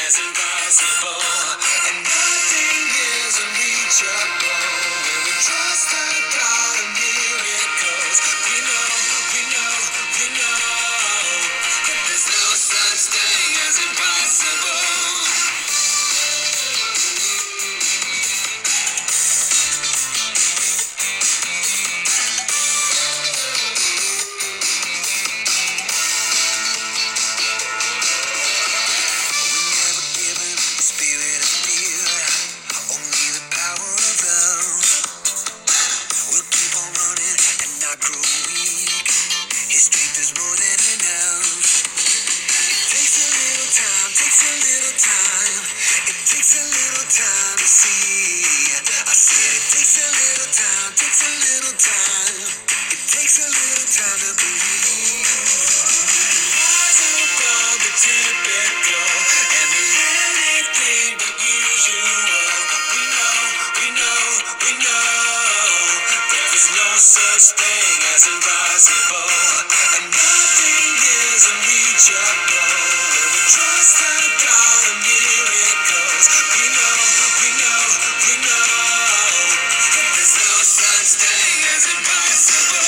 as impossible, and nothing is unreachable. When we trust the God of miracles, we know that there's no such thing as impossible. Such thing as impossible, and nothing is unreachable. When we trust the God of miracles, we know that there's no such thing as impossible.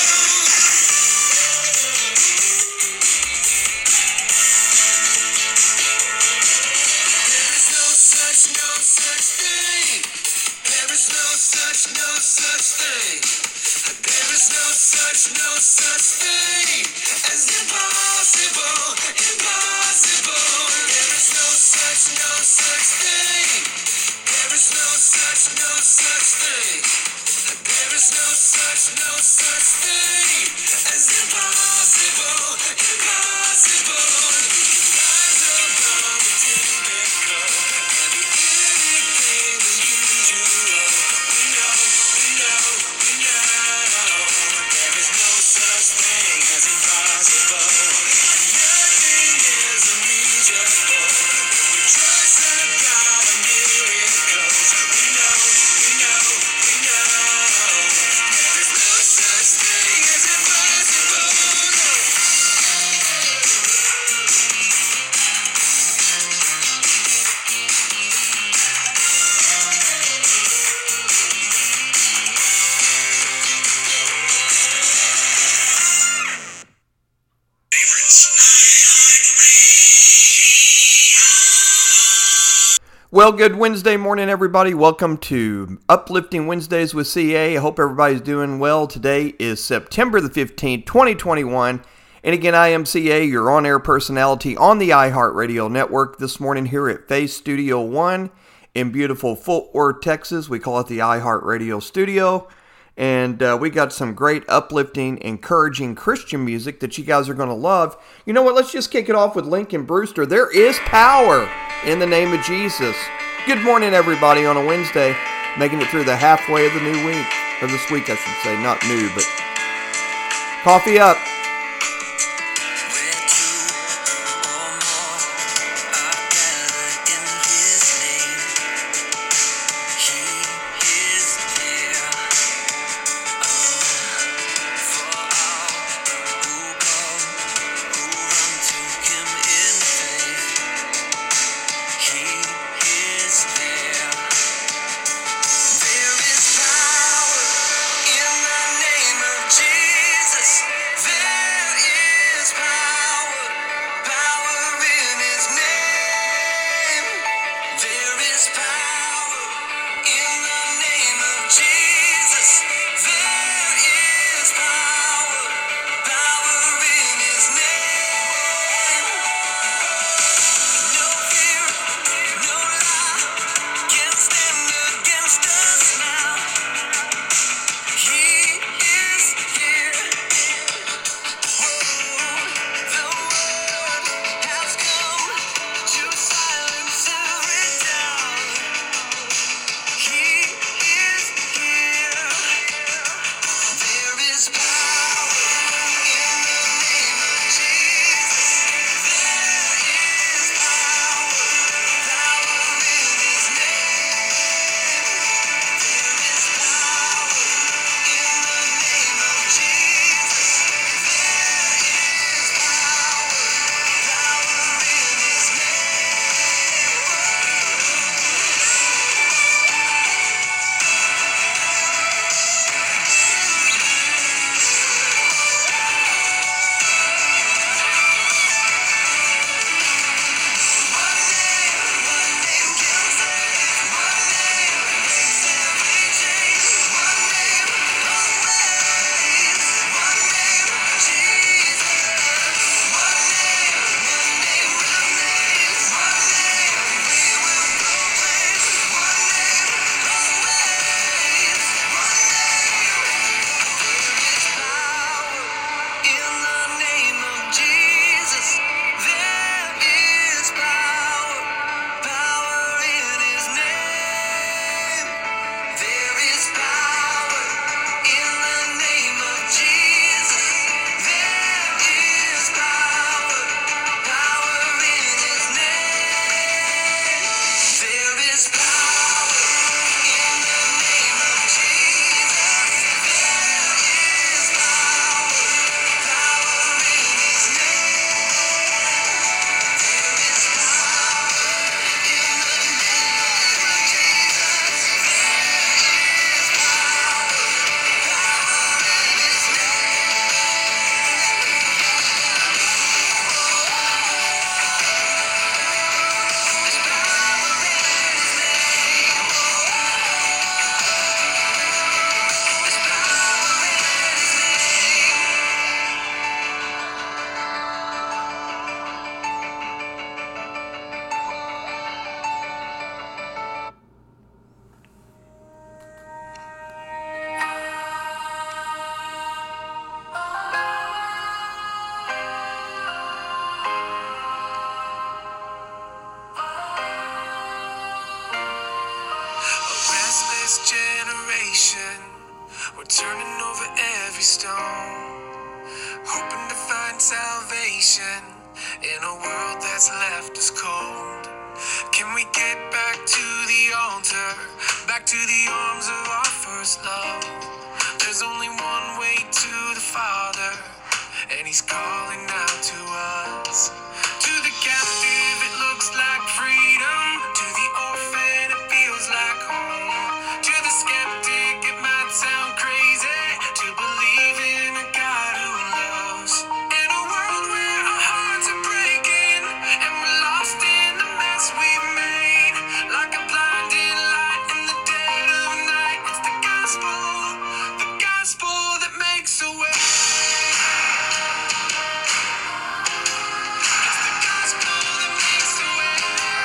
There is no such thing. There is no such thing. There is no such thing as impossible. There is no such thing. There is no such thing. There is no such thing as impossible. Rise above the typical and be anything unusual. We know. There is no such thing as impossible. Nothing is unreachable. When we trust the God of miracles, we know that there's no such thing as impossible. Well, good Wednesday morning, everybody. Welcome to Uplifting Wednesdays with CA. I hope everybody's doing well. Today is September the 15th, 2021. And again, I am CA, your on-air personality on the iHeartRadio network. This morning here at Face Studio One in beautiful Fort Worth, Texas. We call it the iHeartRadio studio. And we got some great uplifting, encouraging Christian music that you guys are going to love. You know what? Let's just kick it off with Lincoln Brewster. There is power in the name of Jesus. Good morning, everybody, on a Wednesday. Making it through the halfway of the new week. Or this week, I should say. Not new, but coffee up. There is power in the name of Jesus. this generation, we're turning over every stone, hoping to find salvation in a world that's left us cold. Can we get back to the altar, back to the arms of our first love? There's only one way to the Father, and He's calling out to us. To the captive it looks like freedom, to the orphan it feels like home, to the skeptic it might sound crazy to believe in a God who loves. In a world where our hearts are breaking and we're lost in the mess we've made, like a blinding light in the dead of night, it's the gospel that makes a way. It's the gospel that makes a way.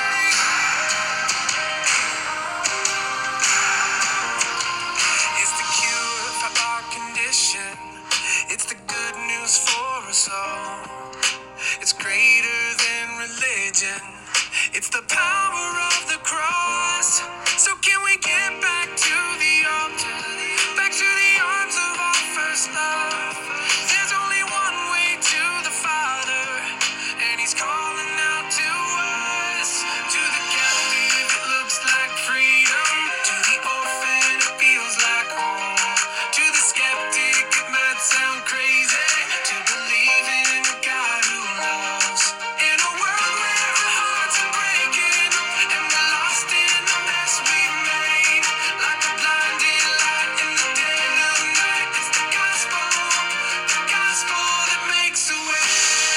It's the cure for our condition. It's the good news for us all. It's greater than religion. It's the power of the cross. So can we get back to the altar, back to the arms of our first love? There's only one way to the Father, and He's calling out to us. To the captive it looks like freedom, to the orphan it feels like home, to the skeptic it might sound crazy to believe in a God who loves. In a world where our hearts are breaking and we're lost in the mess we've made, like a blinding light in the dead of night, it's the gospel that makes a way.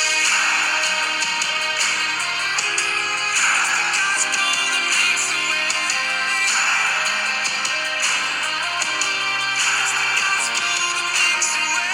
It's the gospel that makes a way. It's the gospel that makes a way.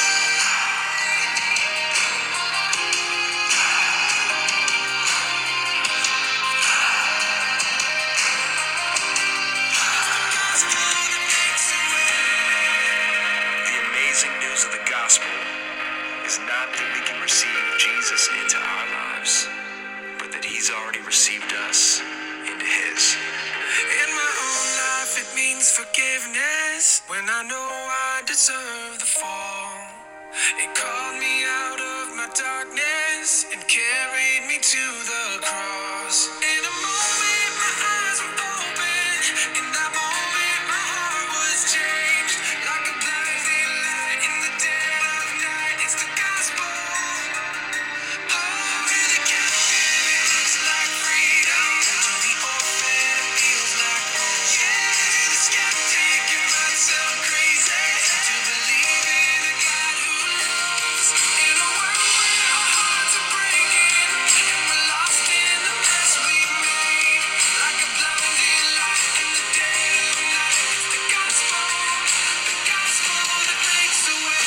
The amazing news of the gospel is not that we can receive Jesus into our lives, but that He's already received us into His. In my own life, it means forgiveness when I know I deserve the fall. It called me out of my darkness and carried me to the cross. In a moment, my eyes were open. In that moment, my heart was changed. Like a blinding light in the dead of night, it's the gospel. Oh, to the captive it looks like freedom, to the orphan it feels like home. Yeah, to the skeptic it might sound crazy to believe in a God who loves. In a world where our hearts are breaking and we're lost in the mess we've made, like a blinding light in the dead of night, it's the gospel that makes a way.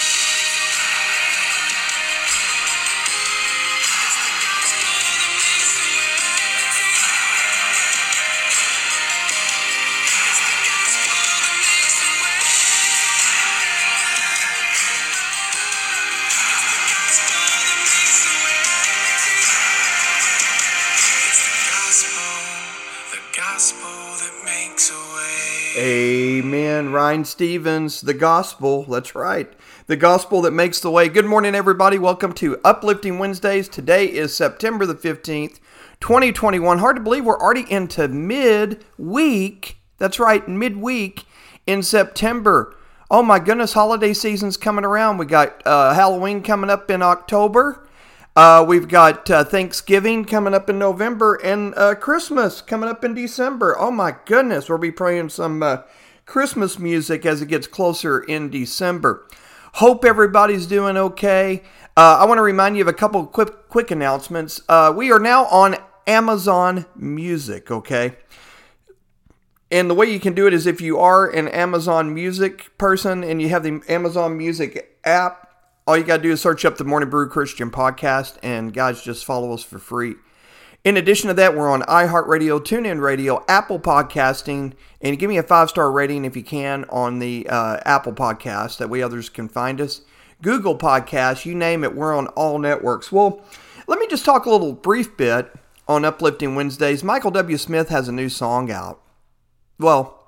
It's the gospel that makes a way. It's the gospel that makes a way. It's the gospel that makes a way. Amen. Ryan Stevens, the gospel. That's right. The gospel that makes the way. Good morning, everybody. Welcome to Uplifting Wednesdays. Today is September the 15th, 2021. Hard to believe we're already into midweek. That's right, midweek in September. Oh my goodness, holiday season's coming around. We got Halloween coming up in October. We've got Thanksgiving coming up in November and Christmas coming up in December. Oh my goodness, we'll be playing some Christmas music as it gets closer in December. Hope everybody's doing okay. I want to remind you of a couple of quick announcements. We are now on Amazon Music, okay? And the way you can do it is if you are an Amazon Music person and you have the Amazon Music app, all you got to do is search up the Morning Brew Christian Podcast, and guys, just follow us for free. In addition to that, we're on iHeartRadio, TuneIn Radio, Apple Podcasting, and give me a 5-star rating if you can on the Apple Podcast. That way others can find us. Google Podcasts, you name it, we're on all networks. Well, let me just talk a little brief bit on Uplifting Wednesdays. Michael W. Smith has a new song out. Well,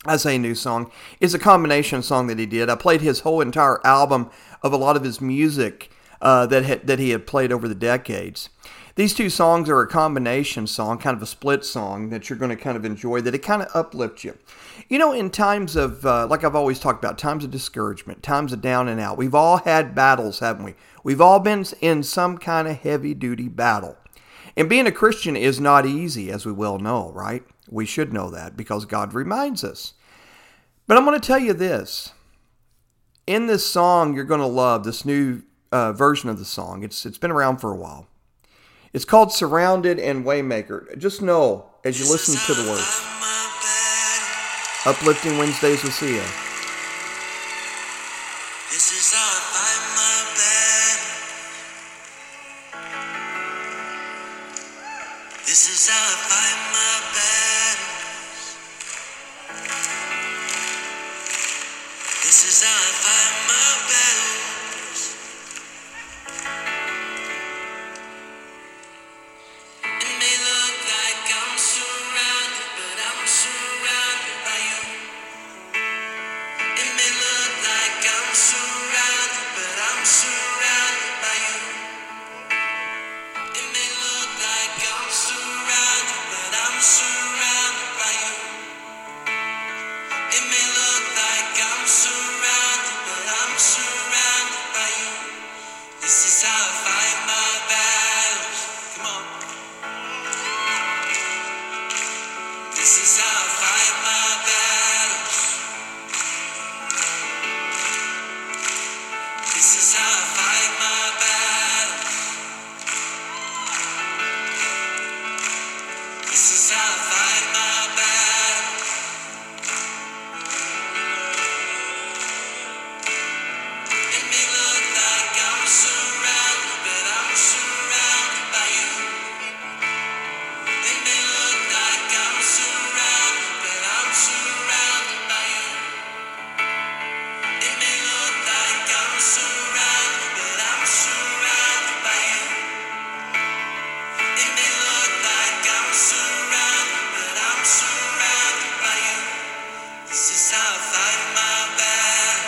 I say new song, is a combination song that he did. I played his whole entire album of a lot of his music that he had played over the decades. These two songs are a combination song, kind of a split song that you're going to kind of enjoy, that it kind of uplifts you. You know, in times of, like I've always talked about, times of discouragement, times of down and out, we've all had battles, haven't we? We've all been in some kind of heavy-duty battle. And being a Christian is not easy, as we well know, right? We should know that because God reminds us. But I'm going to tell you this. In this song, you're going to love this new version of the song. It's been around for a while. It's called Surrounded and Waymaker. Just know, as you listen to the words, Uplifting Wednesdays with CA. This is how I fight my battle. This is how I fight my battles. This is how I fight my battles. It may look like I'm surrounded, but I'm surrounded by you. It may look like I'm surrounded, but I'm surrounded by you. It may look like I'm surrounded, but I'm surrounded by you. It may look like I'm surrounded, but I'm surrounded by you. This is how I fight my battles. Come on. This is how I fight my battles. This is how I fight my battles. This is how I fight my battles. It may look like I'm surrounded, but I'm surrounded by you. It may look like I'm surrounded, but I'm surrounded by you. It may look like I'm surrounded, but I'm surrounded by you. It may look like I'm surrounded, but I'm surrounded by you. This is how I fight my battle.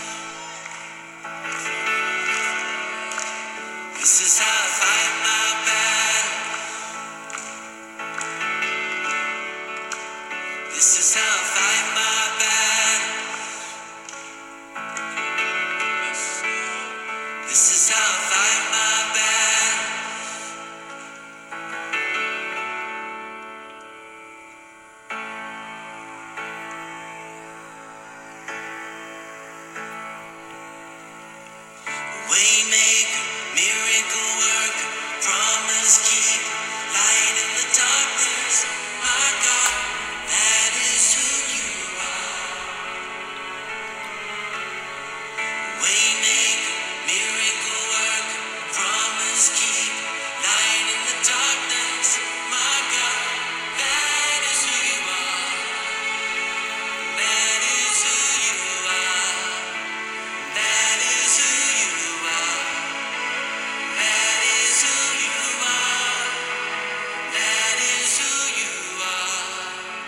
This is how I fight my battle. This is how I fight my battle. This is how I fight my battle. Waymaker, miracle worker, promise keeper, light in the darkness. My God, that is who you are. Waymaker, miracle worker, promise keeper, light in the darkness. My God, that is who you are. That is who you are. That is who you are. That is who you are. That is who you are.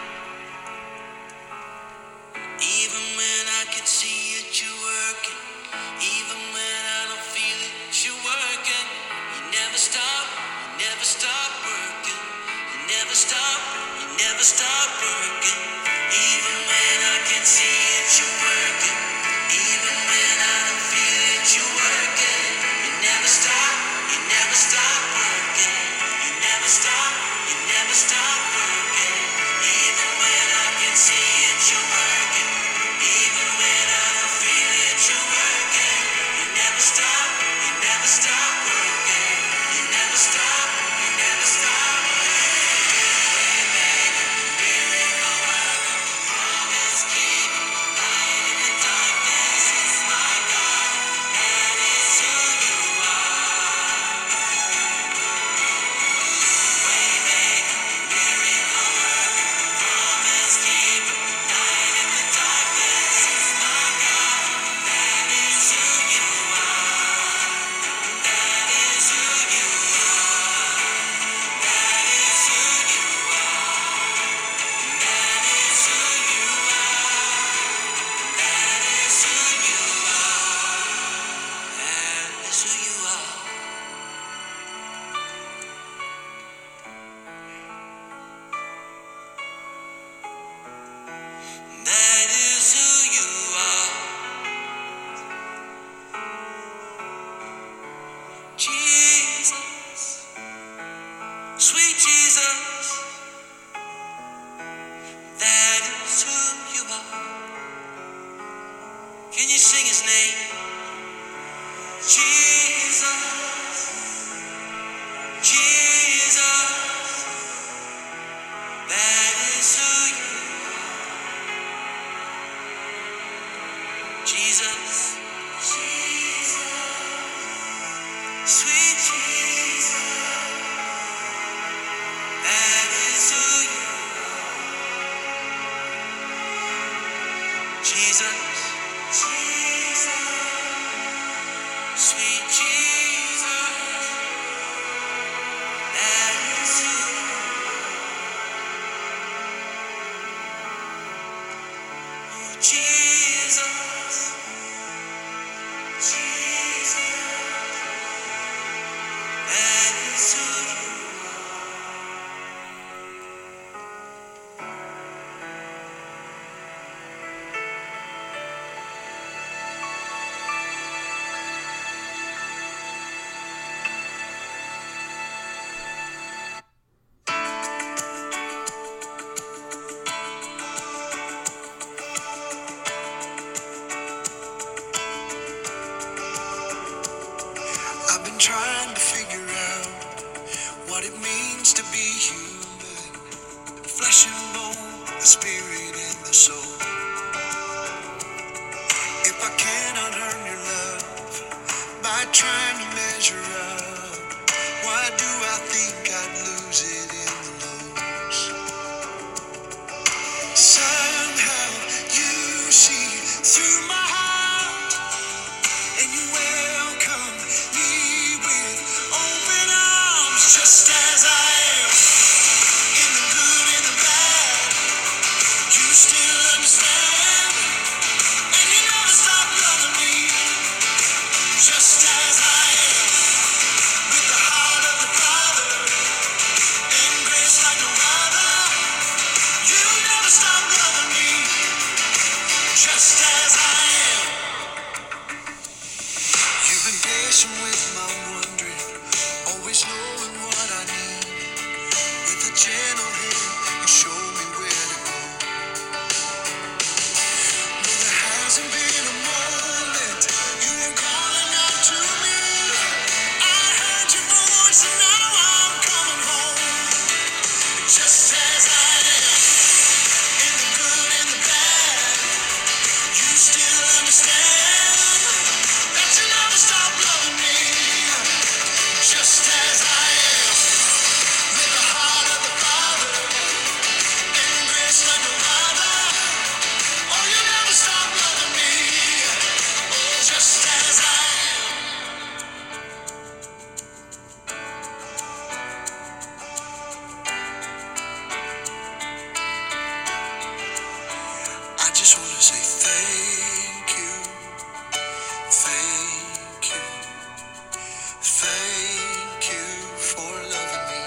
Even when I can see it, you're working. Even when I don't feel it, you're working. You never stop. You never stop working. You never stop. You never stop working. Even when I can see it, you're working. Even when I don't feel it, you're working. You never stop. You never stop working. You never stop. You never stop working. Even when I can see it, you're working. Even when I don't feel it, you're working. You never stop. You never stop working. You never stop. You never stop. Waymaker, miracle worker. sing his name. Jesus, Jesus, that is who you are. Jesus, Jesus, sweet Jesus, that is who you are. Jesus, Jesus, sweet Jesus, that is who you are. Jesus, Jesus, that is who you are. I've been trying to figure out what it means to be human. Flesh and bone, the spirit and the soul. If I cannot earn your love by trying to measure up, why do I think I'd lose it in the lows? Somehow you see through my heart and you welcome me with open arms, just as I am, in the good and the bad. You still understand, and you never stop loving me, just as I am, with the heart of the Father and grace like no other. You never stop loving me, just as I am. You've been patient with my wondering, always knowing what I need. With a gentle hand, you show me where to go. No, there hasn't been a moment you were calling out to me. I heard your voice and now I'm coming home. Just as I am, in the good and the bad, you still understand that you never stop loving me. Just as I am, with the heart of the Father and grace like no other. Oh, you never stop loving me. Oh, just as I am. I just want to say thank you, thank you, thank you for loving me.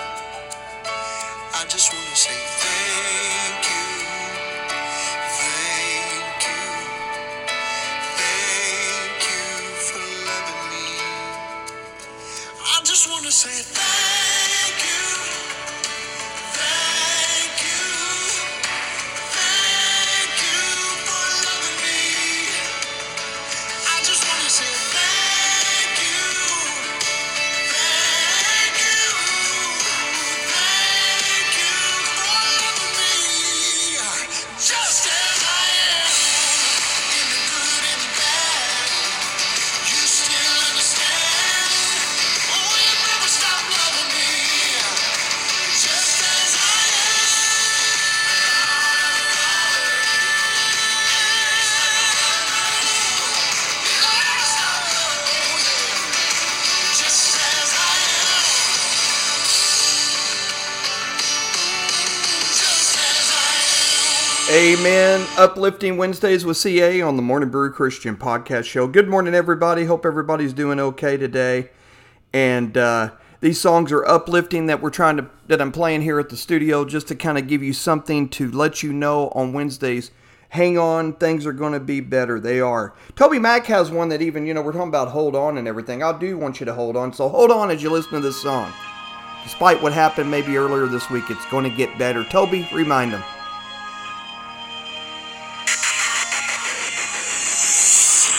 I just want to say thank you, thank you, thank you for loving me. I just want to say thank you, thank you, thank you for loving me. I just want to say thank you, thank you, thank you for loving me. Just as I am, in the good and the bad, you still understand. Oh, you never stop loving me. Just as I am. Just as I am. Just as I am. Amen. Uplifting Wednesdays with CA on the Morning Brew Christian Podcast Show. Good morning, everybody. Hope everybody's doing okay today. And these songs are uplifting that I'm playing here at the studio just to kind of give you something to let you know on Wednesdays. Hang on, things are going to be better. They are. Toby Mac has one that even, we're talking about hold on and everything. I do want you to hold on. So hold on as you listen to this song. Despite what happened maybe earlier this week, it's going to get better. Toby, remind them.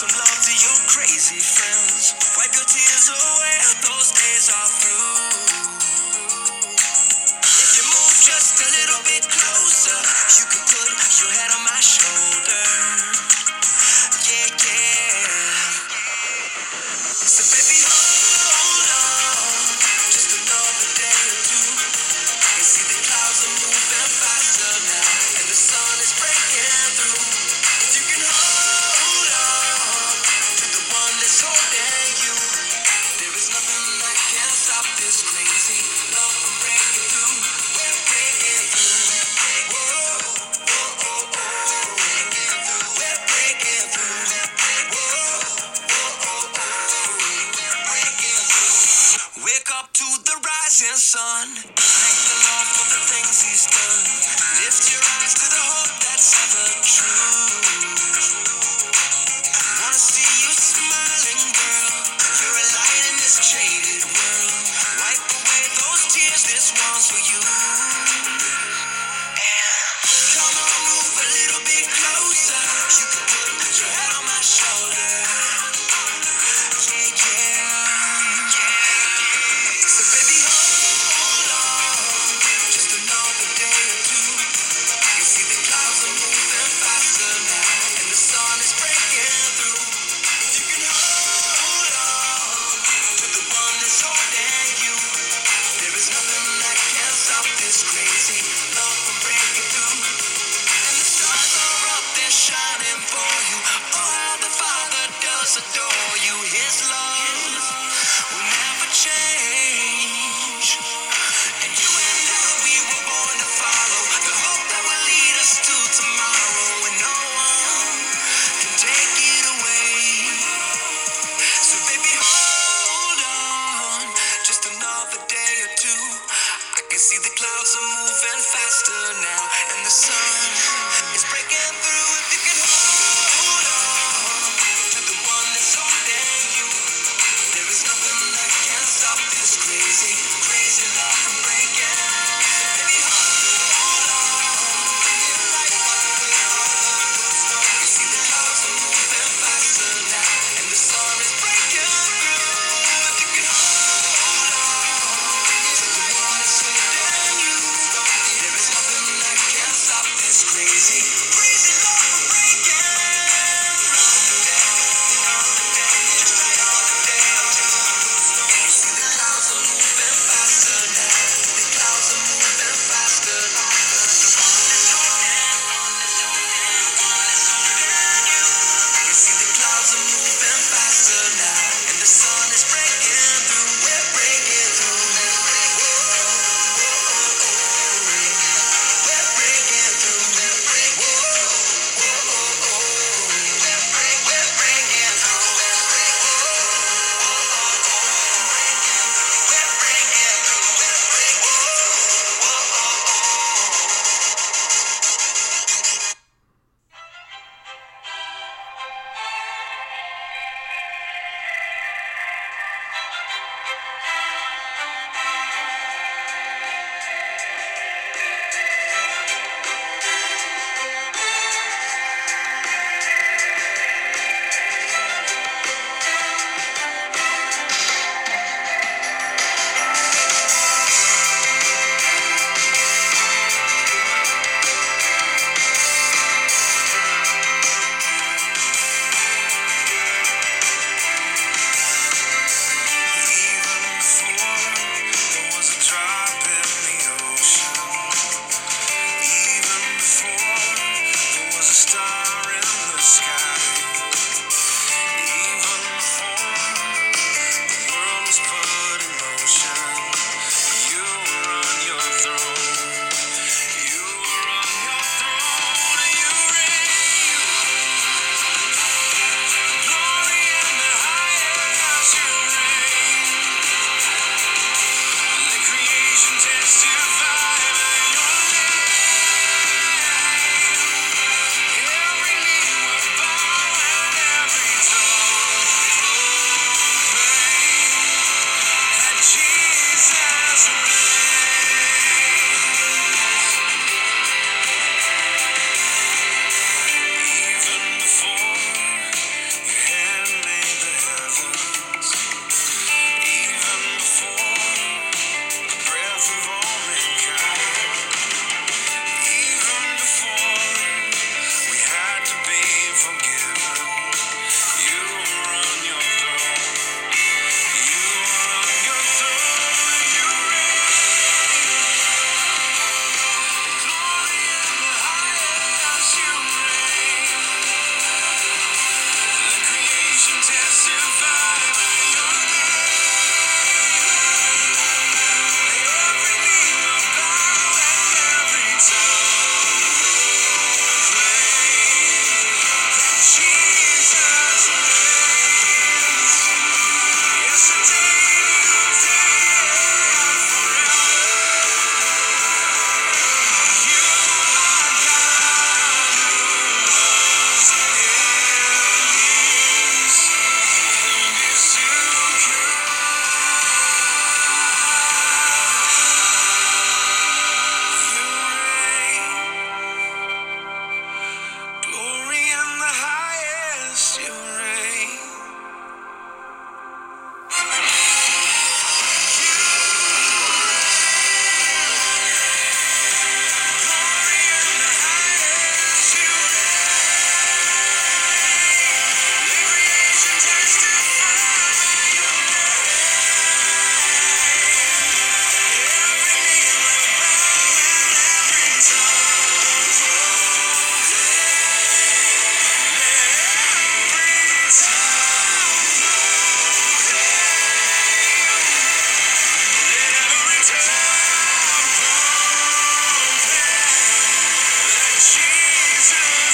some love to your crazy friends. Wipe your tears away, those days are through. If you move just a little bit closer, you can put your head on my shoulder. Yeah, yeah. So baby, hold on, just another day or two. You see the clouds are moving faster now, and the sun is breaking through. If you can hold on to the one that's holding you, there is nothing that can stop this crazy love from breaking through. We're breaking through. Whoa, whoa, whoa, whoa. We're breaking through. Whoa, whoa, whoa, whoa. Breaking through. Wake up to the rising sun. Thank the Lord for the things He's done. Lift your eyes to the hope that's ever true. Wanna see you smiling, girl. You're a light in this jaded world. Wipe away those tears, this one's for you. Come on, move a little bit closer. You can put your head on my shoulder. Yeah, yeah, yeah. So baby, hold on.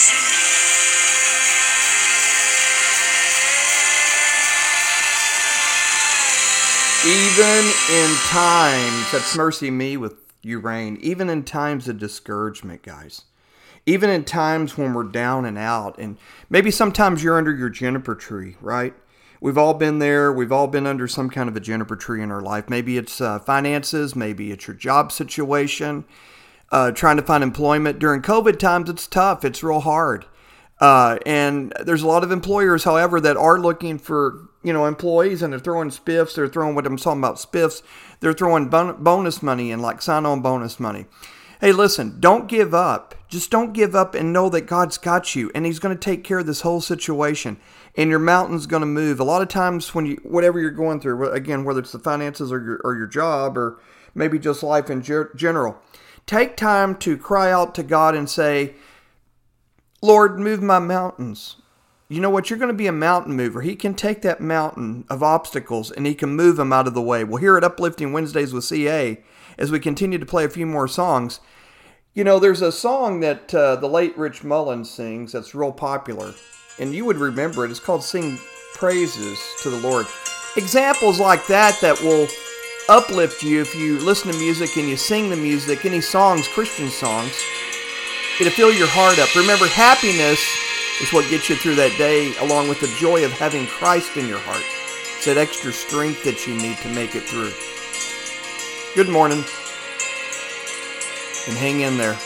Even in times, that's Mercy Me with You Rain, even in times of discouragement, guys. Even in times when we're down and out, and maybe sometimes you're under your juniper tree, right? We've all been there. We've all been under some kind of a juniper tree in our life. Maybe it's finances. Maybe it's your job situation. Trying to find employment during COVID times, it's tough. It's real hard. And there's a lot of employers, however, that are looking for, employees, and they're throwing spiffs. They're throwing what I'm talking about, spiffs. They're throwing bonus money and like sign-on bonus money. Hey, listen, don't give up. Just don't give up and know that God's got you and He's going to take care of this whole situation. And your mountain's going to move. A lot of times when whatever you're going through, again, whether it's the finances or your job or maybe just life in general, take time to cry out to God and say, Lord, move my mountains. You know what? You're going to be a mountain mover. He can take that mountain of obstacles and He can move them out of the way. Well, here at Uplifting Wednesdays with CA, as we continue to play a few more songs, there's a song that the late Rich Mullins sings that's real popular, and you would remember it. It's called Sing Praises to the Lord. Examples like that will uplift you if you listen to music and you sing the music, any songs, Christian songs. It'll fill your heart up. Remember, happiness is what gets you through that day, along with the joy of having Christ in your heart. It's that extra strength that you need to make it through. Good morning, and hang in there.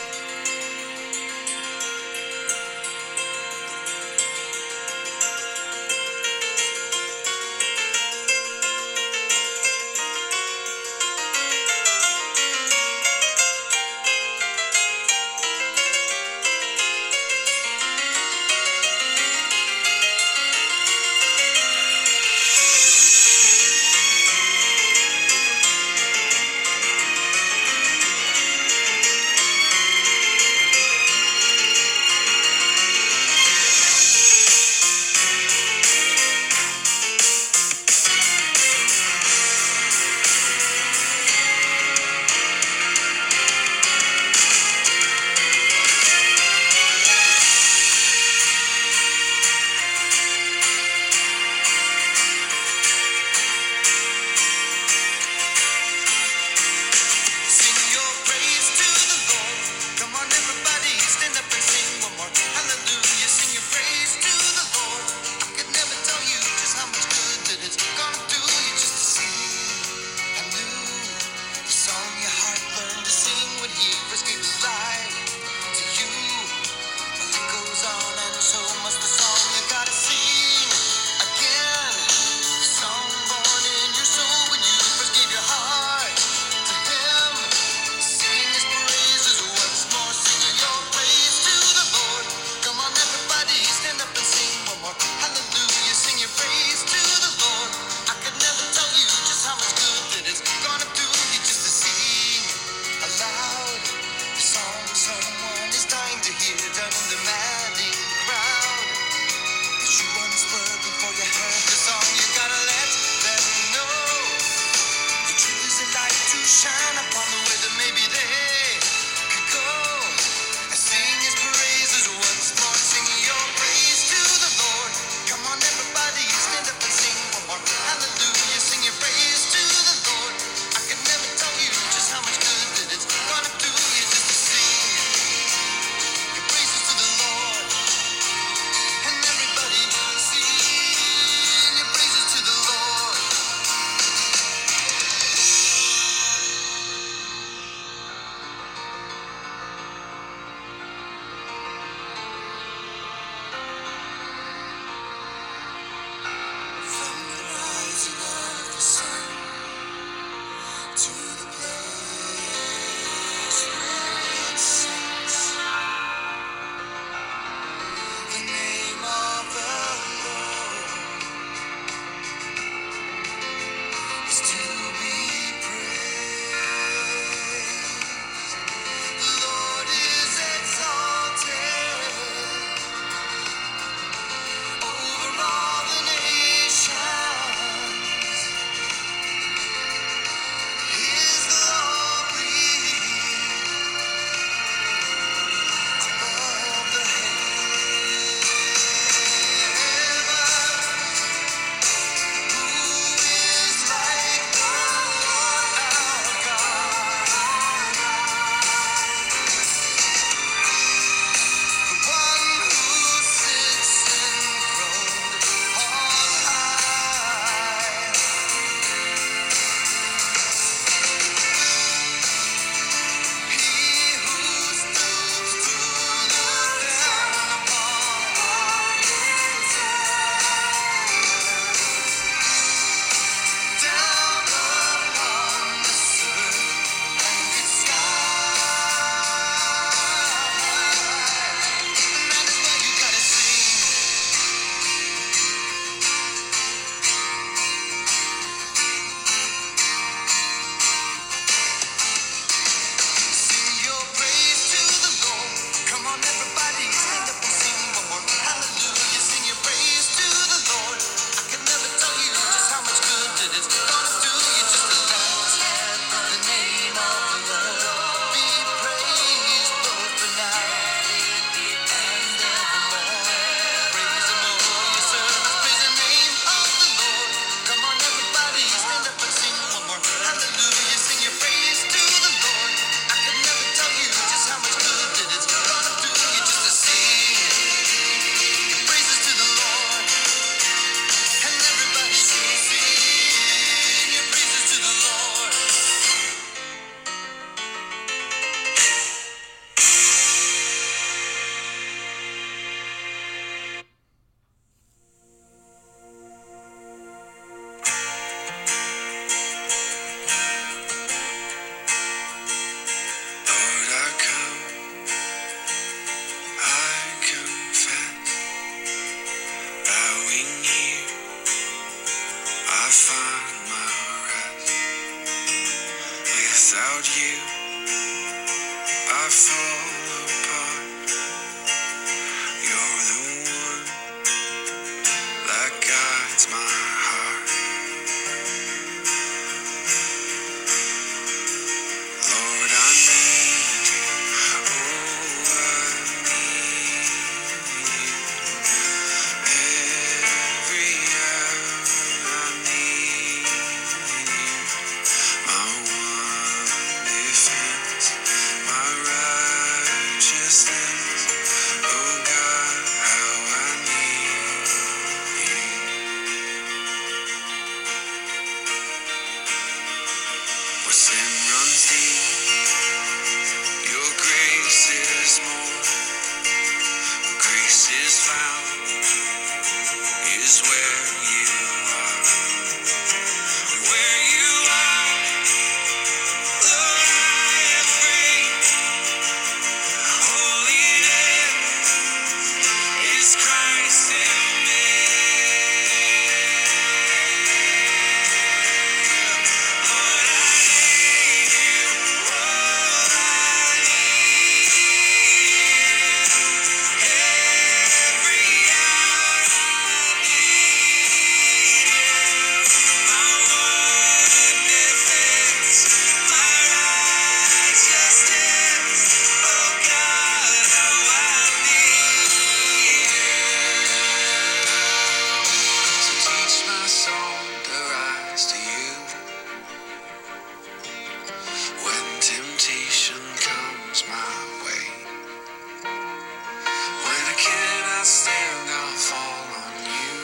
cannot stand, I'll fall on you.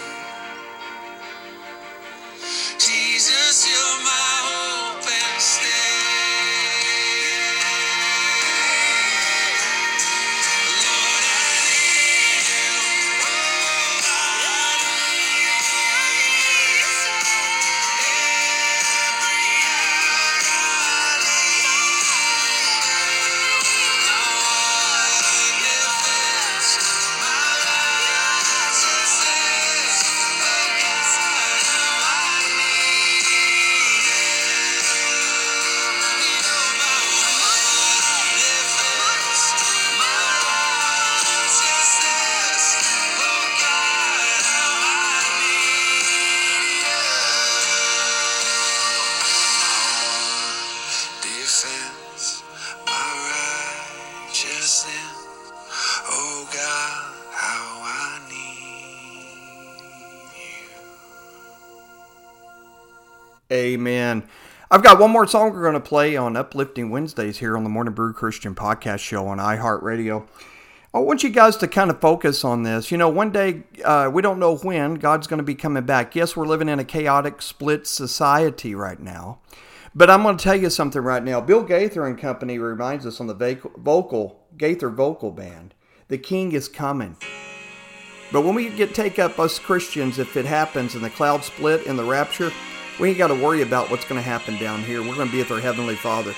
Jesus, you're my hope and stay. Lord, I need you. Oh, I need you. Every hour I defense, my righteousness. Oh God, how I need you. Amen. I've got one more song we're going to play on Uplifting Wednesdays here on the Morning Brew Christian Podcast Show on iHeartRadio. I want you guys to kind of focus on this. You know, one day, we don't know when, God's going to be coming back. Yes, we're living in a chaotic, split society right now. But I'm going to tell you something right now. Bill Gaither and company reminds us on the Gaither Vocal Band, the King is coming. But when we take up, us Christians, if it happens and the cloud split in the rapture, we ain't got to worry about what's going to happen down here. We're going to be with our Heavenly Father.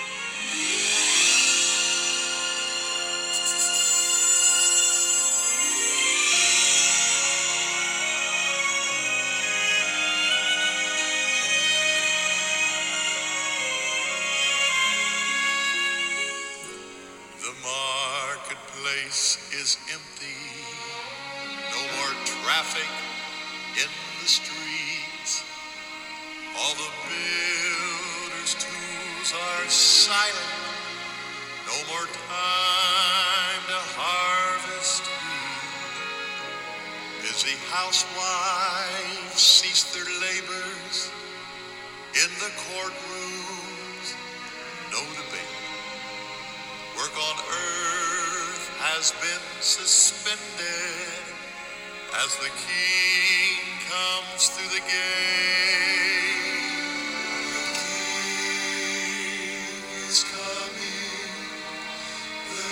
The marketplace is empty. No more traffic in the streets. All the builders' tools are silent. No more time to harvest wheat. Busy housewives cease their labors. In the courtrooms, no debate. Work on earth has been suspended as the King comes through the gate. The King is coming. The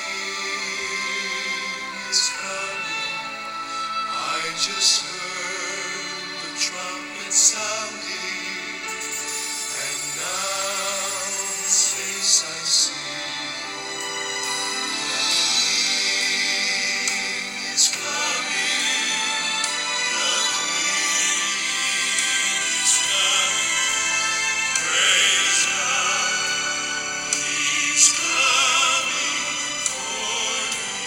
King is coming. I just heard the trumpet sounding, and now his face I see. Is coming, the King is coming, praise God, He's coming for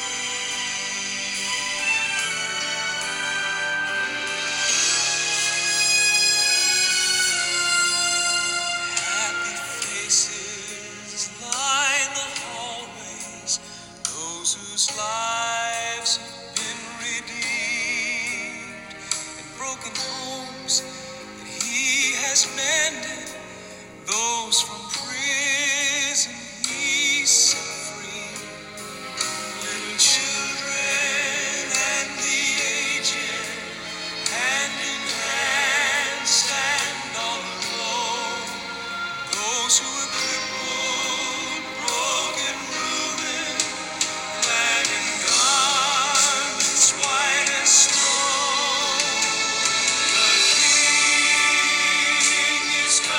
me. Happy faces line the hallways, those whose lives have been redeemed, and broken homes that He has mended, those from prison He set free. Little children and the aged, hand in hand stand on the road, those who are crippled, broken, ruined, clad in garments white as snow. The King is coming.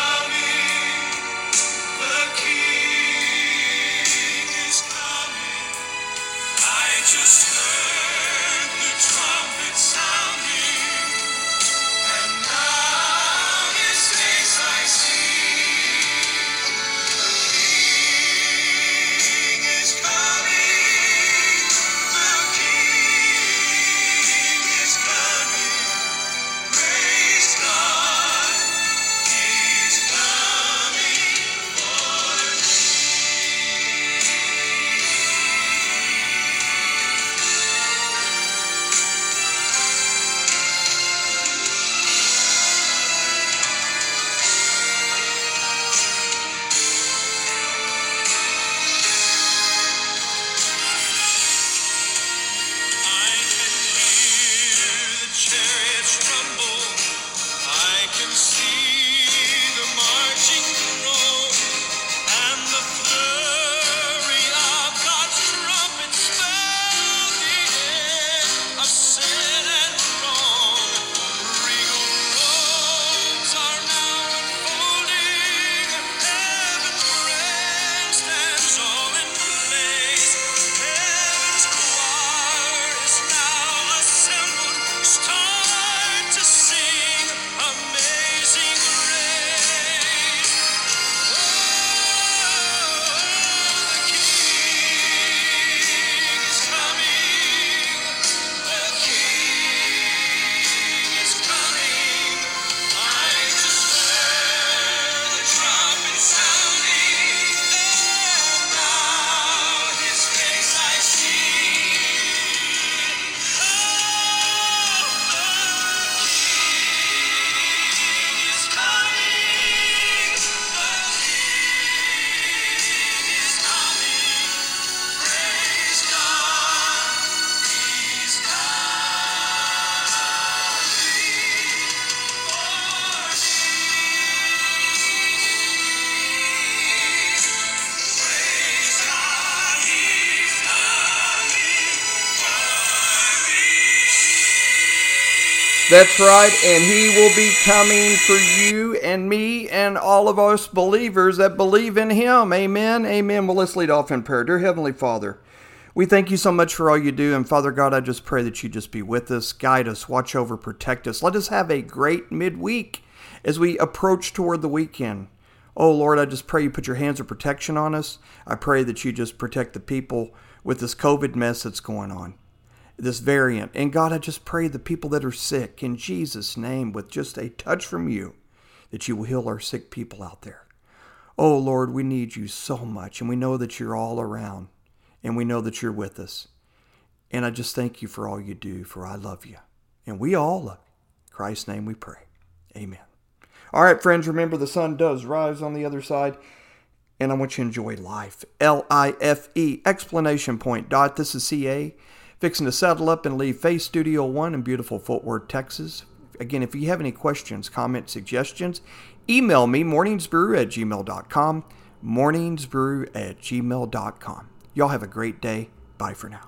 That's right, and he will be coming for you and me and all of us believers that believe in him. Amen, amen. Well, let's lead off in prayer. Dear Heavenly Father, we thank you so much for all you do. And Father God, I just pray that you just be with us, guide us, watch over, protect us. Let us have a great midweek as we approach toward the weekend. Oh, Lord, I just pray you put your hands of protection on us. I pray that you just protect the people with this COVID mess that's going on, this variant. And God, I just pray the people that are sick, in Jesus' name, with just a touch from you, that you will heal our sick people out there. Oh, Lord, we need you so much, and we know that you're all around. And we know that you're with us. And I just thank you for all you do, for I love you. And we all love you. In Christ's name we pray. Amen. All right, friends, remember the sun does rise on the other side. And I want you to enjoy life. L-I-F-E, exclamation point, dot. This is C.A. fixing to settle up and leave Faith Studio 1 in beautiful Fort Worth, Texas. Again, if you have any questions, comments, suggestions, email me, morningsbrew@gmail.com, morningsbrew@gmail.com. Y'all have a great day. Bye for now.